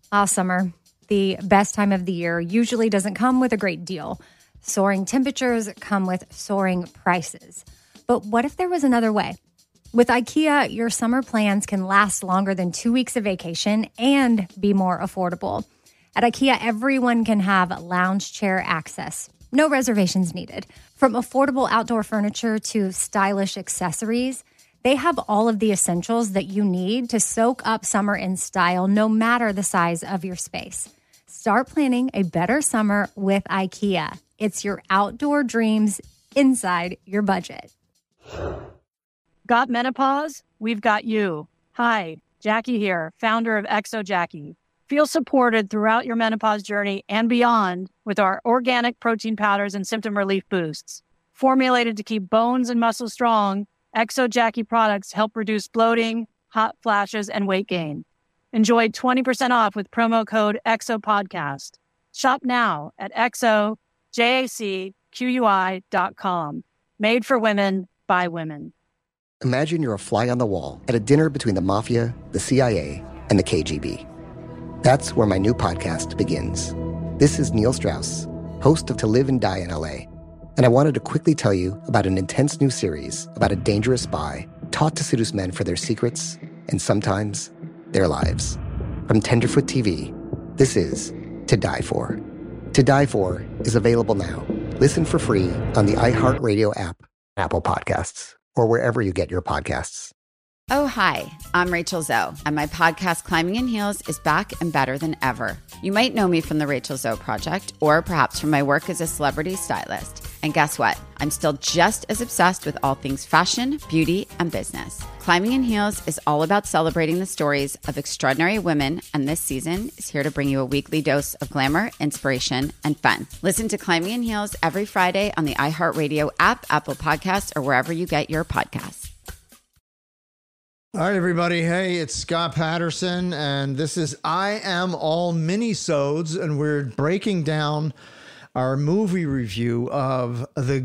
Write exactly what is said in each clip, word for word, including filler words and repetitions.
Ah, summer, the best time of the year, usually doesn't come with a great deal. Soaring temperatures come with soaring prices. But what if there was another way? With IKEA, your summer plans can last longer than two weeks of vacation and be more affordable. At IKEA, everyone can have lounge chair access. No reservations needed. From affordable outdoor furniture to stylish accessories, they have all of the essentials that you need to soak up summer in style, no matter the size of your space. Start planning a better summer with IKEA. It's your outdoor dreams inside your budget. Got menopause? We've got you. Hi, Jackie here, founder of Exo Jackie. Feel supported throughout your menopause journey and beyond with our organic protein powders and symptom relief boosts. Formulated to keep bones and muscles strong, Exo Jackie products help reduce bloating, hot flashes, and weight gain. Enjoy twenty percent off with promo code EXOPODCAST. Shop now at exo jacqui dot com. Made for women, by women. Imagine you're a fly on the wall at a dinner between the mafia, the C I A, and the K G B. That's where my new podcast begins. This is Neil Strauss, host of To Live and Die in L A, and I wanted to quickly tell you about an intense new series about a dangerous spy taught to seduce men for their secrets and sometimes their lives. From Tenderfoot T V, this is To Die For. To Die For is available now. Listen for free on the iHeartRadio app, Apple Podcasts, or wherever you get your podcasts. Oh, hi, I'm Rachel Zoe, and my podcast, Climbing in Heels, is back and better than ever. You might know me from the Rachel Zoe Project, or perhaps from my work as a celebrity stylist. And guess what? I'm still just as obsessed with all things fashion, beauty, and business. Climbing in Heels is all about celebrating the stories of extraordinary women, and this season is here to bring you a weekly dose of glamour, inspiration, and fun. Listen to Climbing in Heels every Friday on the iHeartRadio app, Apple Podcasts, or wherever you get your podcasts. All right, everybody. Hey, it's Scott Patterson, and this is I Am All Minisodes, and we're breaking down our movie review of The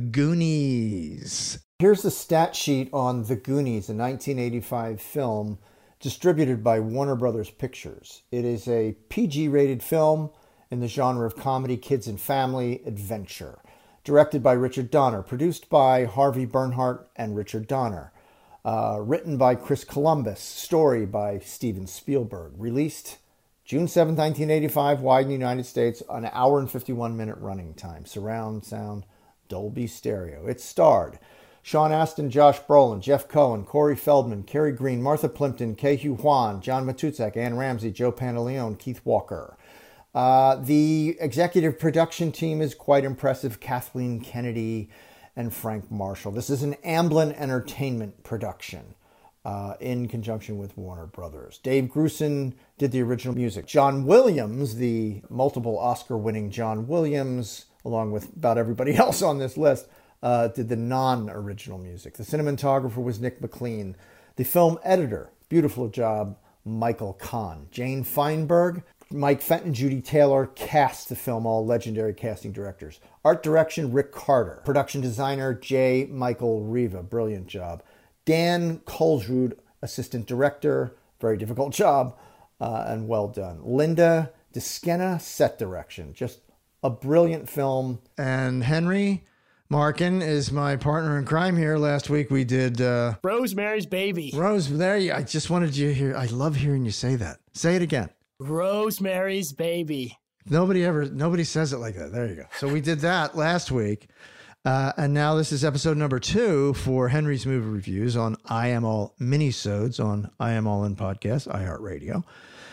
Goonies. Here's the stat sheet on The Goonies, a nineteen eighty-five film distributed by Warner Brothers Pictures. It is a P G-rated film in the genre of comedy, kids and family adventure. Directed by Richard Donner, produced by Harvey Bernhardt and Richard Donner. Uh, written by Chris Columbus, story by Steven Spielberg. Released June seventh, nineteen eighty-five, wide in the United States, an hour and fifty-one minute running time. Surround sound, Dolby Stereo. It starred Sean Astin, Josh Brolin, Jeff Cohen, Corey Feldman, Kerry Green, Martha Plimpton, Ke-Huy Quan, John Matuszak, Ann Ramsey, Joe Pantoliano, Keith Walker. Uh, the executive production team is quite impressive. Kathleen Kennedy and Frank Marshall. This is an Amblin Entertainment production uh, in conjunction with Warner Brothers. Dave Grusin did the original music. John Williams, the multiple Oscar-winning John Williams, along with about everybody else on this list, uh, did the non-original music. The cinematographer was Nick McLean. The film editor, beautiful job, Michael Kahn. Jane Feinberg, Mike Fenton, Judy Taylor cast the film, all legendary casting directors. Art direction, Rick Carter. Production designer, J. Michael Riva. Brilliant job. Dan Kolsrud, assistant director. Very difficult job uh, and well done. Linda Diskena, set direction. Just a brilliant film. And Henry Markin is my partner in crime here. Last week we did... Uh, Rosemary's Baby. Rose, there you I just wanted you to hear. I love hearing you say that. Say it again. Rosemary's Baby. Nobody ever, nobody says it like that. There you go. So we did that last week. Uh, and now this is episode number two for Henry's Movie Reviews on I Am All Minisodes on I Am All In Podcast, iHeartRadio.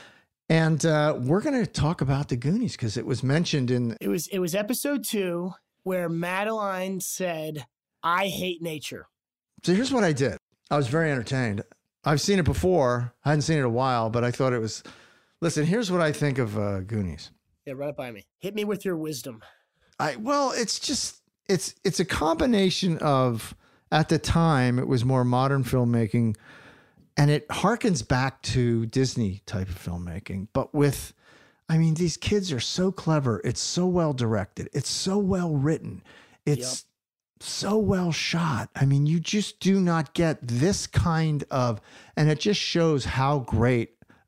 And uh, we're going to talk about The Goonies because it was mentioned in... It was, it was episode two where Madeline said, I hate nature. So here's what I did. I was very entertained. I've seen it before. I hadn't seen it in a while, but I thought it was... Listen, here's what I think of uh, Goonies. Yeah, run it by me. Hit me with your wisdom. I well, it's just it's it's a combination of, at the time it was more modern filmmaking, and it harkens back to Disney type of filmmaking, but with, I mean, these kids are so clever. It's so well directed. It's so well written. It's yep. so well shot. I mean, you just do not get this kind of, and it just shows how great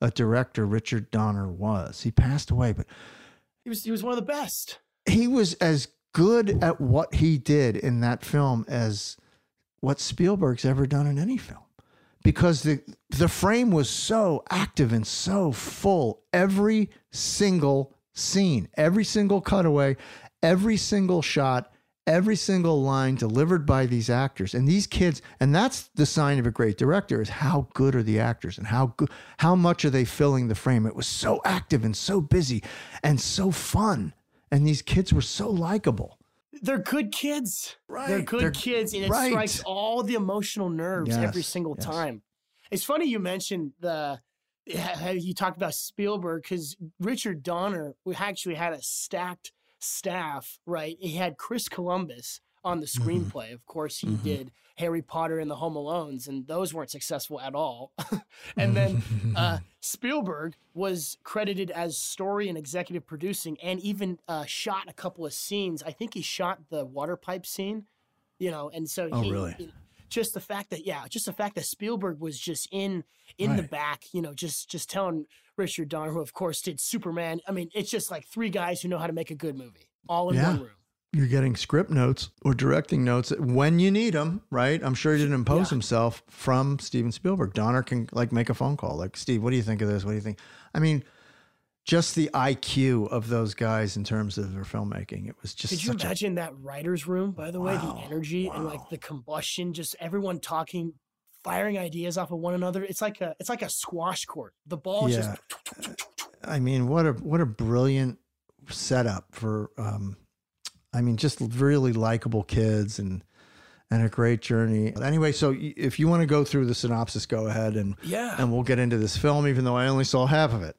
a director Richard Donner was. He passed away, but He was he was one of the best. he was as good at what he did in that film as what Spielberg's ever done in any film. Because the the frame was so active and so full. Every single scene, every single cutaway, every single shot, every single line delivered by these actors and these kids. And that's the sign of a great director, is how good are the actors and how good, how much are they filling the frame. It was so active and so busy and so fun. And these kids were so likable. They're good kids. Right. They're good They're- kids, and it right. strikes all the emotional nerves Yes, every single yes. time. It's funny you mentioned the how you talked about Spielberg, because Richard Donner we actually had a stacked staff, right? He had Chris Columbus on the screenplay. Mm-hmm. Of course, he mm-hmm. did Harry Potter and the Home Alones, and those weren't successful at all. And then uh, Spielberg was credited as story and executive producing, and even uh, shot a couple of scenes. I think he shot the water pipe scene, you know, and so Oh, he, really? he- just the fact that, yeah, just the fact that Spielberg was just in in the Right. back, you know, just just telling Richard Donner, who of course did Superman. I mean, it's just like three guys who know how to make a good movie, all in Yeah. one room. You're getting script notes or directing notes when you need them, right? I'm sure he didn't impose Yeah. himself from Steven Spielberg. Donner can like make a phone call, like, Steve, what do you think of this? What do you think? I mean, just the I Q of those guys in terms of their filmmaking. It was just Could you such a, imagine that writer's room, by the way, Wow, the energy and like wow. the combustion, just everyone talking, firing ideas off of one another. It's like a it's like a squash court. The ball is Yeah. just I mean, what a what a brilliant setup for um I mean, just really likable kids and and a great journey. Anyway, so y- if you want to go through the synopsis, go ahead and yeah. and we'll get into this film, even though I only saw half of it.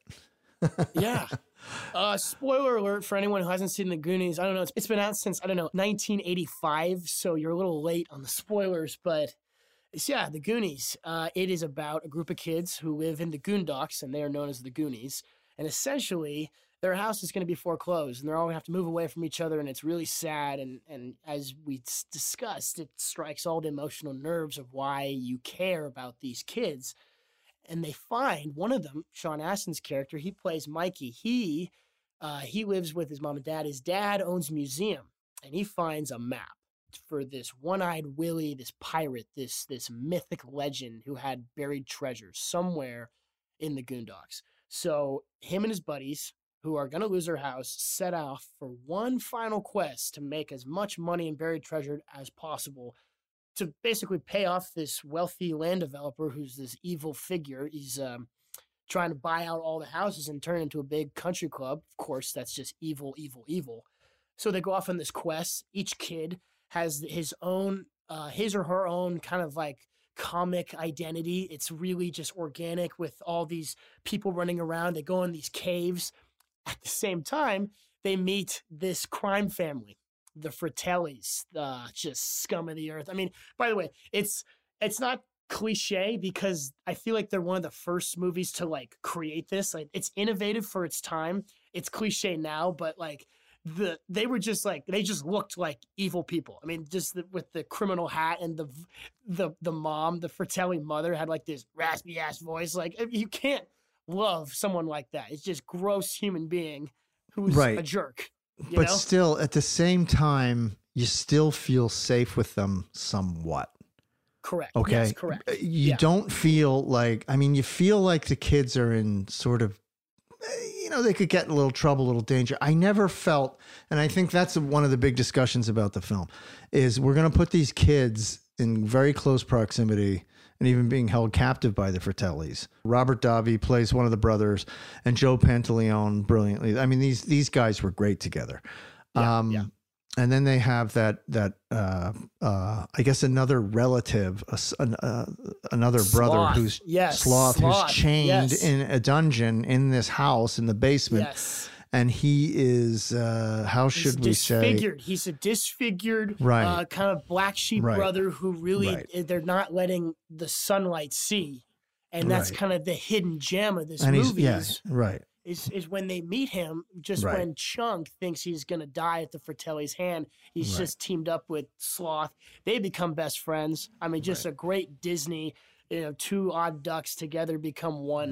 Yeah. Uh, spoiler alert for anyone who hasn't seen The Goonies. I don't know. It's, it's been out since, I don't know, nineteen eighty-five. So you're a little late on the spoilers, but it's, yeah, The Goonies. Uh, it is about a group of kids who live in the Goondocks, and they are known as the Goonies. And essentially, their house is going to be foreclosed, and they're all going to have to move away from each other. And it's really sad. And, and as we s- discussed, it strikes all the emotional nerves of why you care about these kids. And they find one of them, Sean Astin's character, he plays Mikey. He uh, he lives with his mom and dad. His dad owns a museum, and he finds a map for this one-eyed Willie, this pirate, this this mythic legend who had buried treasures somewhere in the Goondocks. So him and his buddies, who are going to lose their house, set off for one final quest to make as much money and buried treasure as possible, to basically pay off this wealthy land developer who's this evil figure. He's um, trying to buy out all the houses and turn it into a big country club. Of course, that's just evil, evil, evil. So they go off on this quest. Each kid has his own, uh, his or her own kind of like comic identity. It's really just organic with all these people running around. They go in these caves. At the same time, they meet this crime family, the Fratellis, the just scum of the earth. I mean, by the way, it's it's not cliche because I feel like they're one of the first movies to like create this. Like, it's innovative for its time. It's cliche now, but like the they were just like they just looked like evil people. I mean, just the, with the criminal hat and the the the mom, the Fratelli mother had like this raspy ass voice. Like, you can't love someone like that. It's just gross human being who's Right. a jerk. You But know? still, at the same time, you still feel safe with them somewhat. Correct. Okay. Yes, correct. Uh, You Yeah. don't feel like, I mean, you feel like the kids are in sort of, eh, you know, they could get in a little trouble, a little danger. I never felt, and I think that's one of the big discussions about the film, is we're going to put these kids in very close proximity and even being held captive by the Fratellis. Robert Davi plays one of the brothers, and Joe Pantaleone brilliantly. I mean, these these guys were great together. Yeah, um, yeah. And then they have that that uh, uh, I guess another relative, a s- an, uh, another brother Sloth. who's Yes, sloth, Sloth. who's chained Yes. in a dungeon in this house in the basement, Yes. and he is uh, how He's should we say? disfigured. He's a disfigured, Right. uh, kind of black sheep Right. brother who really Right. they're not letting the sunlight see, and that's Right. kind of the hidden gem of this And he's movie. yeah is, right. is is when they meet him, just Right. when Chunk thinks he's gonna die at the Fratelli's hand, he's Right. just teamed up with Sloth. They become best friends. I mean, just a great Disney, you know, two odd ducks together become one. Right.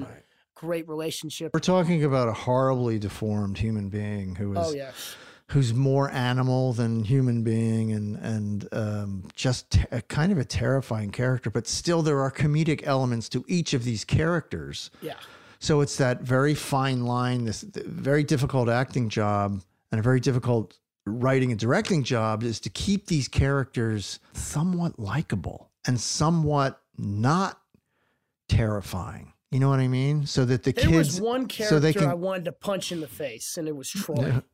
great relationship. We're talking about a horribly deformed human being who is, oh yes, who's more animal than human being, and and um, just t- a kind of a terrifying character. But still, there are comedic elements to each of these characters. Yeah. So it's that very fine line, this very difficult acting job and a very difficult writing and directing job is to keep these characters somewhat likable and somewhat not terrifying. You know what I mean? So that the there kids. There was one character so they can, I wanted to punch in the face, and it was Troy.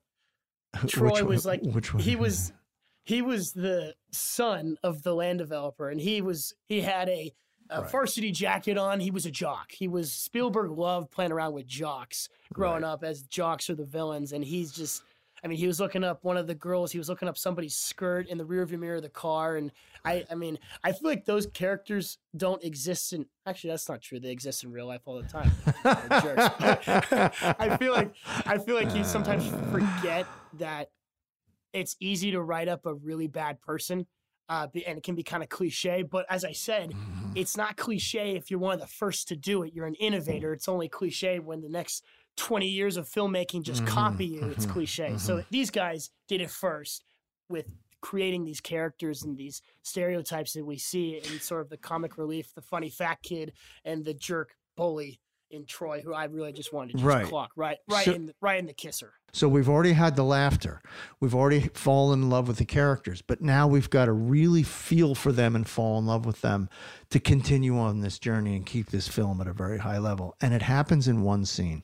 Troy which, was like, which one? he was, he was the son of the land developer, and he was, he had a, a right. varsity jacket on. He was a jock. He was Spielberg loved playing around with jocks growing right. up, as jocks are the villains, and he's just. I mean, he was looking up one of the girls. He was looking up somebody's skirt in the rearview mirror of the car, and I, I mean, I feel like those characters don't exist in. Actually, that's not true. They exist in real life all the time. They're jerks. I feel like I feel like you sometimes forget that it's easy to write up a really bad person, uh, and it can be kind of cliche. But as I said, it's not cliche if you're one of the first to do it. You're an innovator. It's only cliche when the next twenty years of filmmaking just mm-hmm, copy you. Mm-hmm, it's cliche. Mm-hmm. So these guys did it first with creating these characters and these stereotypes that we see in sort of the comic relief, the funny fat kid and the jerk bully in Troy, who I really just wanted to just right. clock right, right, so, in the, right in the kisser. So we've already had the laughter. We've already fallen in love with the characters, but now we've got to really feel for them and fall in love with them to continue on this journey and keep this film at a very high level. And it happens in one scene.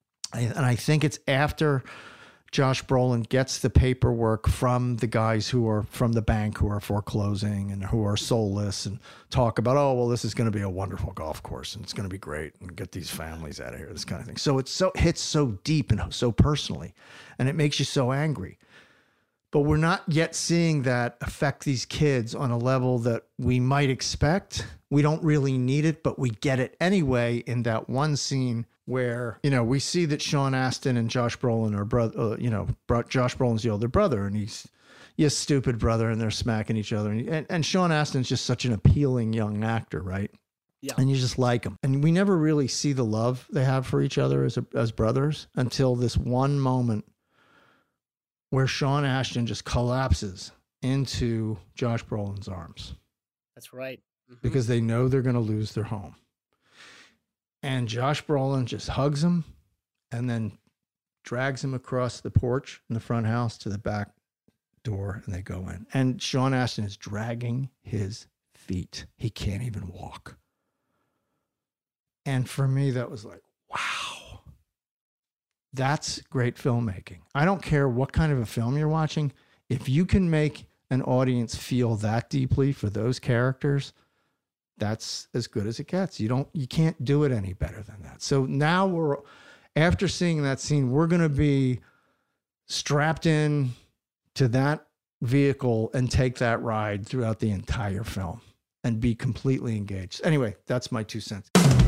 And I think it's after Josh Brolin gets the paperwork from the guys who are from the bank who are foreclosing and who are soulless and talk about, oh, well, this is going to be a wonderful golf course and it's going to be great and get these families out of here, this kind of thing. So it so hits so deep and so personally, and it makes you so angry. But we're not yet seeing that affect these kids on a level that we might expect. We don't really need it, but we get it anyway in that one scene where, you know, we see that Sean Astin and Josh Brolin are brother, uh, you know, Josh Brolin's the older brother, and he's, he's a stupid brother, and they're smacking each other. And, and, and Sean Astin's just such an appealing young actor, right? Yeah. And you just like him. And we never really see the love they have for each other as a, as brothers until this one moment where Sean Astin just collapses into Josh Brolin's arms. That's right. Mm-hmm. Because they know they're going to lose their home. And Josh Brolin just hugs him and then drags him across the porch in the front house to the back door, and they go in. And Sean Astin is dragging his feet. He can't even walk. And for me, that was like, wow. That's great filmmaking. I don't care what kind of a film you're watching. If you can make an audience feel that deeply for those characters, that's as good as it gets. You don't, you can't do it any better than that. So now we're, after seeing that scene, we're going to be strapped in to that vehicle and take that ride throughout the entire film and be completely engaged. Anyway, that's my two cents.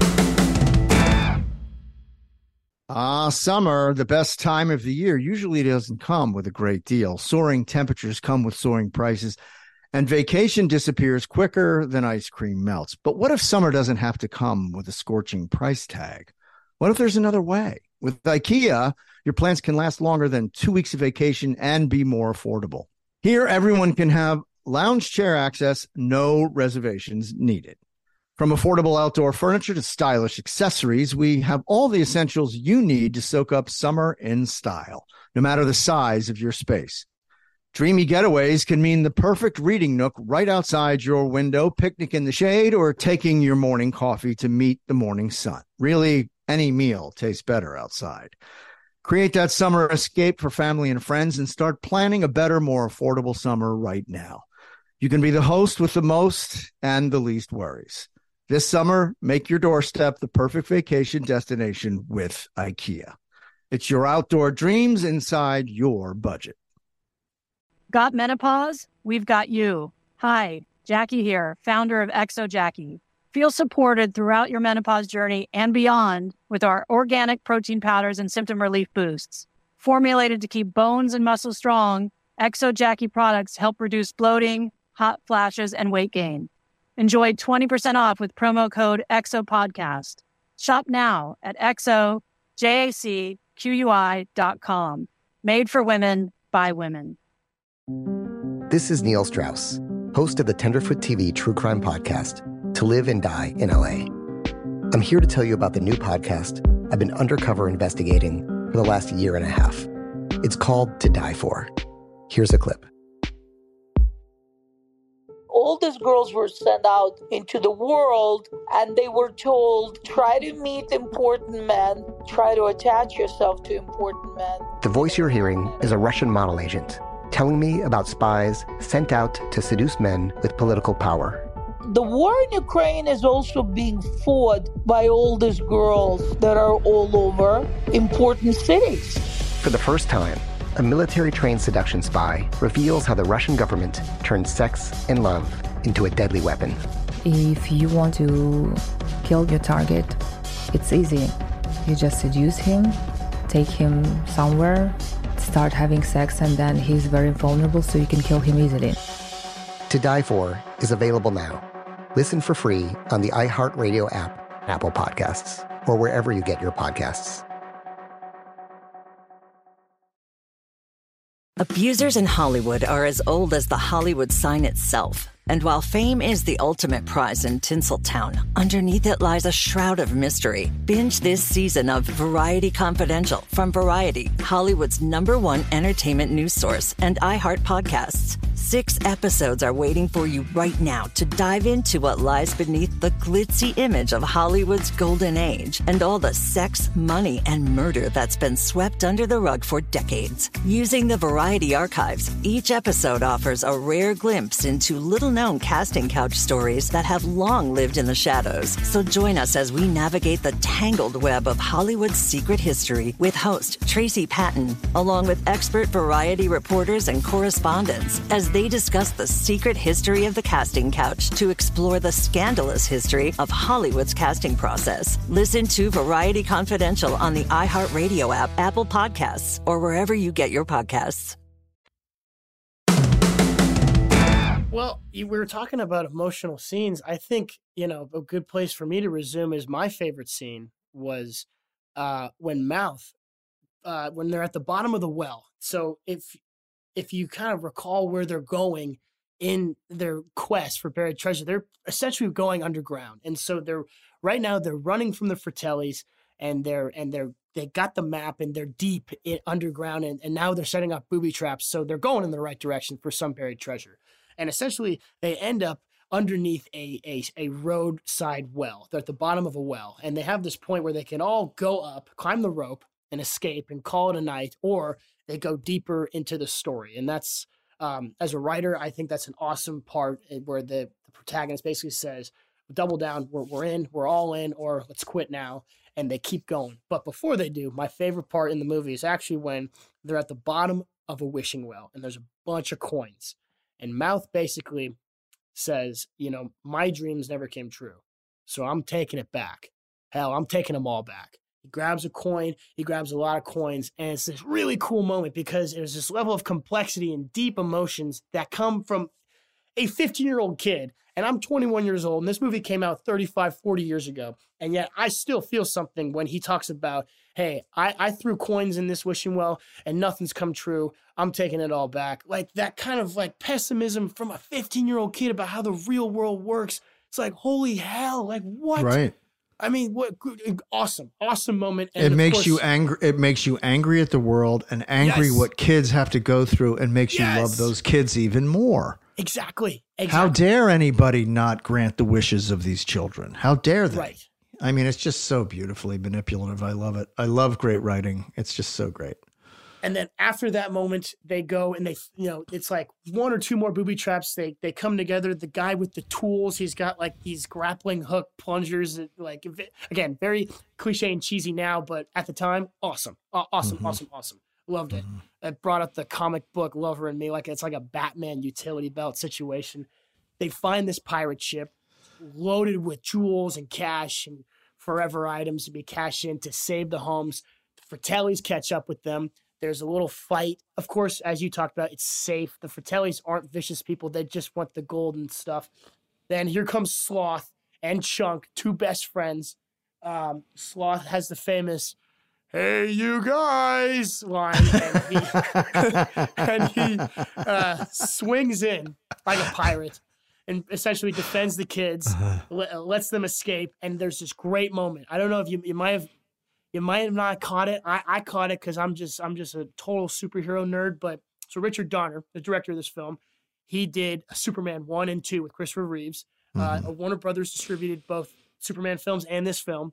Ah, summer, the best time of the year, usually doesn't come with a great deal. Soaring temperatures come with soaring prices, and vacation disappears quicker than ice cream melts. But what if summer doesn't have to come with a scorching price tag? What if there's another way? With IKEA, your plans can last longer than two weeks of vacation and be more affordable. Here, everyone can have lounge chair access, no reservations needed. From affordable outdoor furniture to stylish accessories, we have all the essentials you need to soak up summer in style, no matter the size of your space. Dreamy getaways can mean the perfect reading nook right outside your window, picnic in the shade, or taking your morning coffee to meet the morning sun. Really, any meal tastes better outside. Create that summer escape for family and friends and start planning a better, more affordable summer right now. You can be the host with the most and the least worries. This summer, make your doorstep the perfect vacation destination with IKEA. It's your outdoor dreams inside your budget. Got menopause? We've got you. Hi, Jackie here, founder of Exo Jackie. Feel supported throughout your menopause journey and beyond with our organic protein powders and symptom relief boosts. Formulated to keep bones and muscles strong, Exo Jackie products help reduce bloating, hot flashes, and weight gain. Enjoy twenty percent off with promo code EXOPODCAST. Shop now at X O J A C Q U I dot com. Made for women by women. This is Neil Strauss, host of the Tenderfoot T V true crime podcast, To Live and Die in L A. I'm here to tell you about the new podcast I've been undercover investigating for the last year and a half. It's called To Die For. Here's a clip. All these girls were sent out into the world and they were told, try to meet important men, try to attach yourself to important men. The voice you're hearing is a Russian model agent telling me about spies sent out to seduce men with political power. The war in Ukraine is also being fought by all these girls that are all over important cities. For the first time, a military-trained seduction spy reveals how the Russian government turned sex and love into a deadly weapon. If you want to kill your target, it's easy. You just seduce him, take him somewhere, start having sex, and then he's very vulnerable, so you can kill him easily. To Die For is available now. Listen for free on the iHeartRadio app, Apple Podcasts, or wherever you get your podcasts. Abusers in Hollywood are as old as the Hollywood sign itself. And while fame is the ultimate prize in Tinseltown, underneath it lies a shroud of mystery. Binge this season of Variety Confidential from Variety, Hollywood's number one entertainment news source, and iHeart Podcasts. Six episodes are waiting for you right now to dive into what lies beneath the glitzy image of Hollywood's golden age and all the sex, money, and murder that's been swept under the rug for decades. Using the Variety archives, each episode offers a rare glimpse into little-known casting couch stories that have long lived in the shadows. So join us as we navigate the tangled web of Hollywood's secret history with host Tracy Patton, along with expert Variety reporters and correspondents, as they discuss the secret history of the casting couch to explore the scandalous history of Hollywood's casting process. Listen to Variety Confidential on the iHeartRadio app, Apple Podcasts, or wherever you get your podcasts. Well, you, we were talking about emotional scenes. I think, you know, a good place for me to resume is my favorite scene was uh, when Mouth, uh, when they're at the bottom of the well. So if if you kind of recall where they're going in their quest for buried treasure, they're essentially going underground. And so they're right now they're running from the Fratellis, and they're and they're they got the map and they're deep in underground, and, and now they're setting up booby traps. So they're going in the right direction for some buried treasure. And essentially they end up underneath a, a, a roadside well. They're at the bottom of a well, and they have this point where they can all go up, climb the rope, and escape and call it a night, or they go deeper into the story. And that's, um, as a writer, I think that's an awesome part where the, the protagonist basically says, double down, we're, we're in, we're all in, or let's quit now. And they keep going. But before they do, my favorite part in the movie is actually when they're at the bottom of a wishing well and there's a bunch of coins. And Mouth basically says, you know, my dreams never came true, so I'm taking it back. Hell, I'm taking them all back. He grabs a coin, he grabs a lot of coins, and it's this really cool moment because there's this level of complexity and deep emotions that come from a fifteen-year-old kid. And I'm twenty-one years old, and this movie came out thirty-five, forty years ago. And yet I still feel something when he talks about, hey, I, I threw coins in this wishing well, and nothing's come true. I'm taking it all back. Like that kind of like pessimism from a fifteen-year-old kid about how the real world works. It's like, holy hell, like what? Right. I mean, what awesome, awesome moment. And it makes course, you angry. It makes you angry at the world and angry yes. what kids have to go through, and makes yes. you love those kids even more. Exactly. exactly. How dare anybody not grant the wishes of these children? How dare they? Right. I mean, it's just so beautifully manipulative. I love it. I love great writing. It's just so great. And then after that moment, they go and they, you know, it's like one or two more booby traps. They they come together. The guy with the tools, he's got like these grappling hook plungers. Like, again, very cliche and cheesy now, but at the time, awesome. Awesome, mm-hmm. awesome, awesome. Loved it. Mm-hmm. It brought up the comic book lover in me. Like, it's like a Batman utility belt situation. They find this pirate ship loaded with jewels and cash and forever items to be cashed in to save the homes. The Fratellis catch up with them. There's a little fight. Of course, as you talked about, it's safe. The Fratellis aren't vicious people. They just want the gold and stuff. Then here comes Sloth and Chunk, two best friends. um, Sloth has the famous, "Hey, you guys," line, and he, and he uh, swings in like a pirate and essentially defends the kids, uh-huh. lets them escape, and there's this great moment. I don't know if you, you might have you might have not caught it. I, I caught it because I'm just I'm just a total superhero nerd. But so Richard Donner, the director of this film, he did Superman one and two with Christopher Reeves. Mm-hmm. Uh, Warner Brothers distributed both Superman films and this film.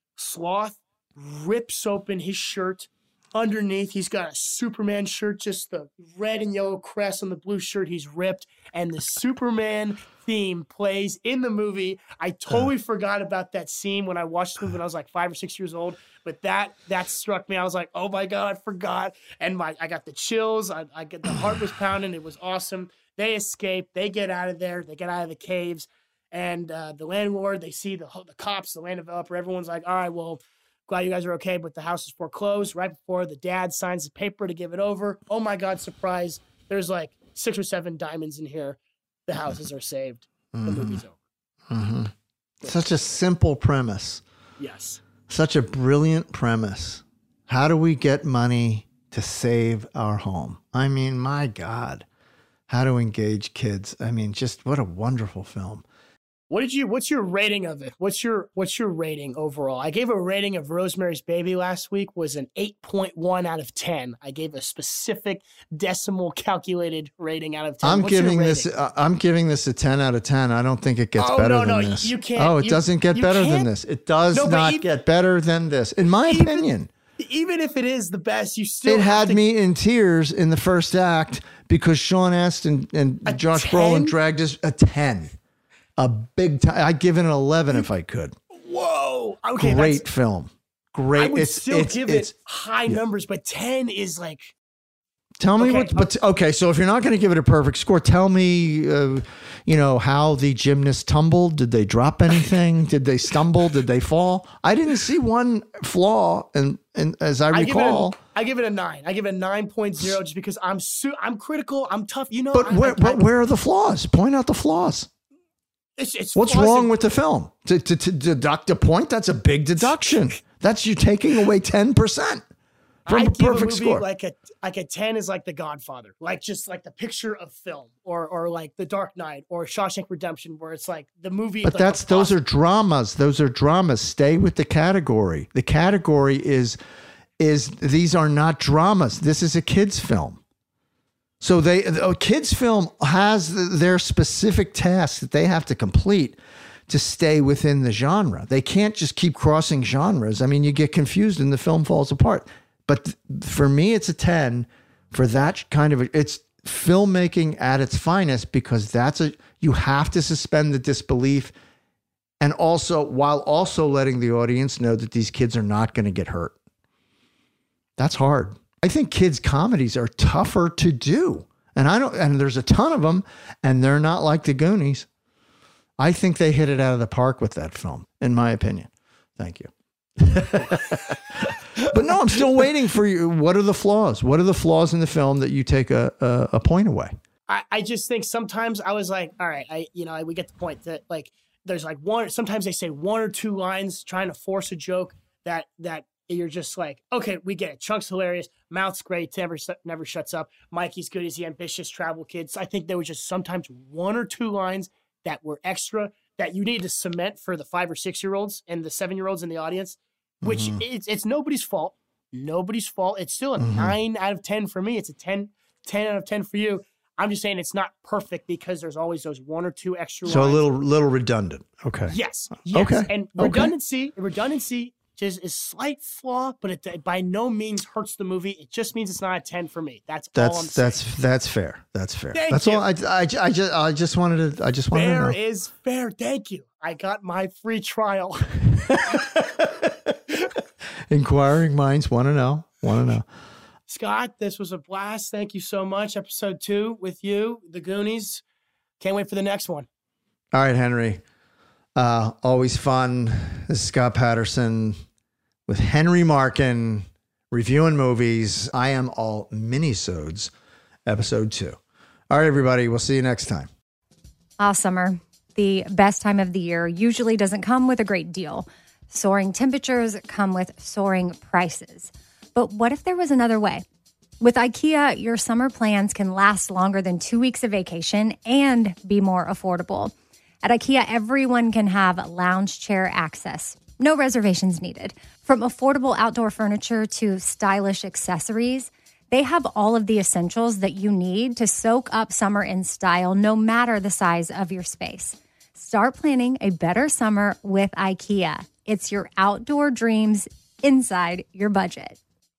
Sloth rips open his shirt. Underneath, he's got a Superman shirt, just the red and yellow crest on the blue shirt. He's ripped, and the Superman theme plays in the movie. I totally uh, forgot about that scene when I watched the movie when I was like five or six years old. But that that struck me. I was like, "Oh my god, I forgot!" And my I got the chills. I, I get the heart was pounding. It was awesome. They escape. They get out of there. They get out of the caves, and uh, the landlord. They see the the cops, the land developer. Everyone's like, "All right, well." Glad you guys are okay, but the house is foreclosed. Right before the dad signs the paper to give it over. Oh my God, surprise. There's like six or seven diamonds in here. The houses are saved. Mm-hmm. The movie's over. Mm-hmm. Such a simple premise. Yes. Such a brilliant premise. How do we get money to save our home? I mean, my God. How to engage kids. I mean, just what a wonderful film. What did you? What's your rating of it? What's your What's your rating overall? I gave a rating of Rosemary's Baby last week was an eight point one out of ten. I gave a specific decimal calculated rating out of ten. I'm What's giving this. Uh, I'm giving this a ten out of ten. I don't think it gets oh, better no, than no, this. You can't. Oh, it you, doesn't get better can't? than this. It does no, not even, get better than this, in my even, opinion. Even if it is the best, you still. It had to, me in tears in the first act because Sean Astin and Josh ten? Brolin dragged us a ten. A big time. I'd give it an eleven if I could. Whoa. Okay. Great film. Great. I would it's, still it's, give it's, it high yeah. numbers, but ten is like. Tell me okay, what, but okay. So if you're not going to give it a perfect score, tell me, uh, you know, how the gymnast tumbled. Did they drop anything? Did they stumble? Did they fall? I didn't see one flaw. And, and as I recall, I give it a, I give it a nine. I give it a nine point oh just because I'm su- I'm critical. I'm tough. You know, but I, where, I, but I, where are the flaws? Point out the flaws. It's, it's What's wrong with the film? To, to, to deduct a point? That's a big deduction. That's you taking away ten percent from I a perfect a score. Like a like a ten is like The Godfather, like just like the picture of film, or or like The Dark Knight or Shawshank Redemption, where it's like the movie. But like that's those are dramas. Those are dramas. Stay with the category. The category is is these are not dramas. This is a kids film. So they a kids film has their specific tasks that they have to complete to stay within the genre. They can't just keep crossing genres. I mean, you get confused and the film falls apart. But for me, it's a ten for that kind of a, it's filmmaking at its finest, because that's a you have to suspend the disbelief, and also while also letting the audience know that these kids are not going to get hurt. That's hard. I think kids' comedies are tougher to do. And I don't, and there's a ton of them, and they're not like the Goonies. I think they hit it out of the park with that film, in my opinion. Thank you. But no, I'm still waiting for you. What are the flaws? What are the flaws in the film that you take a, a, a point away? I, I just think sometimes I was like, all right, I, you know, I, we get the point that like, there's like one, sometimes they say one or two lines trying to force a joke that, that, you're just like, okay, we get it. Chunk's hilarious. Mouth's great. Never, never shuts up. Mikey's good. He's the ambitious travel kid. So I think there was just sometimes one or two lines that were extra that you need to cement for the five or six year olds and the seven year olds in the audience, which mm-hmm. it's, it's nobody's fault. Nobody's fault. It's still a mm-hmm. nine out of ten for me. It's a ten, ten out of ten for you. I'm just saying it's not perfect because there's always those one or two extra so lines. So a little, little redundant. Okay. Yes. Yes. Okay. And redundancy, okay. redundancy, is a slight flaw, but it by no means hurts the movie. It just means it's not a ten for me. That's, that's all I'm saying. That's that's fair. That's fair. Thank that's you. all. I, I, I just I just wanted to I just wanted fair to know. is fair. Thank you. I got my free trial. Inquiring minds want to know. Want to know. Scott, this was a blast. Thank you so much. Episode two with you, The Goonies. Can't wait for the next one. All right, Henry. Uh, always fun. This is Scott Patterson with Henry Markin, reviewing movies. I Am All Minisodes, episode two. All right, everybody. We'll see you next time. All summer, the best time of the year, usually doesn't come with a great deal. Soaring temperatures come with soaring prices. But what if there was another way? With IKEA, your summer plans can last longer than two weeks of vacation and be more affordable. At IKEA, everyone can have lounge chair access. No reservations needed. From affordable outdoor furniture to stylish accessories, they have all of the essentials that you need to soak up summer in style, no matter the size of your space. Start planning a better summer with IKEA. It's your outdoor dreams inside your budget.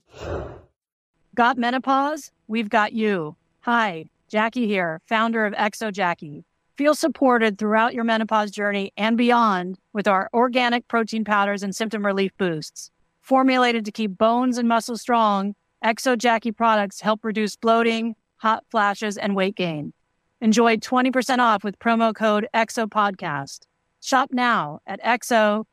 Got menopause? We've got you. Hi, Jackie here, founder of Exo Jackie. Feel supported throughout your menopause journey and beyond with our organic protein powders and symptom relief boosts. Formulated to keep bones and muscles strong, Exo Jackie products help reduce bloating, hot flashes, and weight gain. Enjoy twenty percent off with promo code EXOPODCAST. Shop now at exo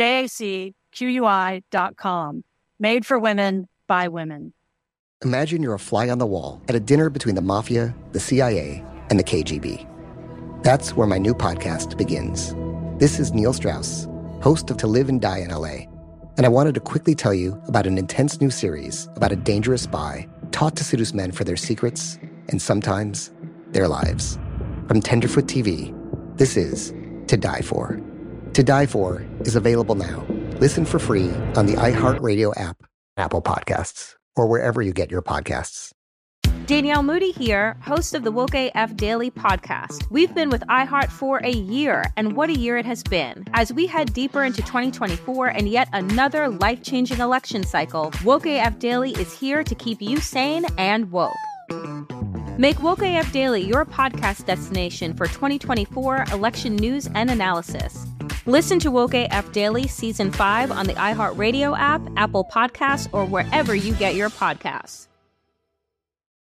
jacqui dot com. Made for women, by women. Imagine you're a fly on the wall at a dinner between the mafia, the C I A, and the K G B. That's where my new podcast begins. This is Neil Strauss, host of To Live and Die in L A, and I wanted to quickly tell you about an intense new series about a dangerous spy taught to seduce men for their secrets and sometimes their lives. From Tenderfoot T V, this is To Die For. To Die For is available now. Listen for free on the iHeartRadio app, Apple Podcasts, or wherever you get your podcasts. Danielle Moody here, host of the Woke A F Daily podcast. We've been with iHeart for a year, and what a year it has been. As we head deeper into twenty twenty-four and yet another life-changing election cycle, Woke A F Daily is here to keep you sane and woke. Make Woke A F Daily your podcast destination for twenty twenty-four election news and analysis. Listen to Woke A F Daily Season five on the iHeartRadio app, Apple Podcasts, or wherever you get your podcasts.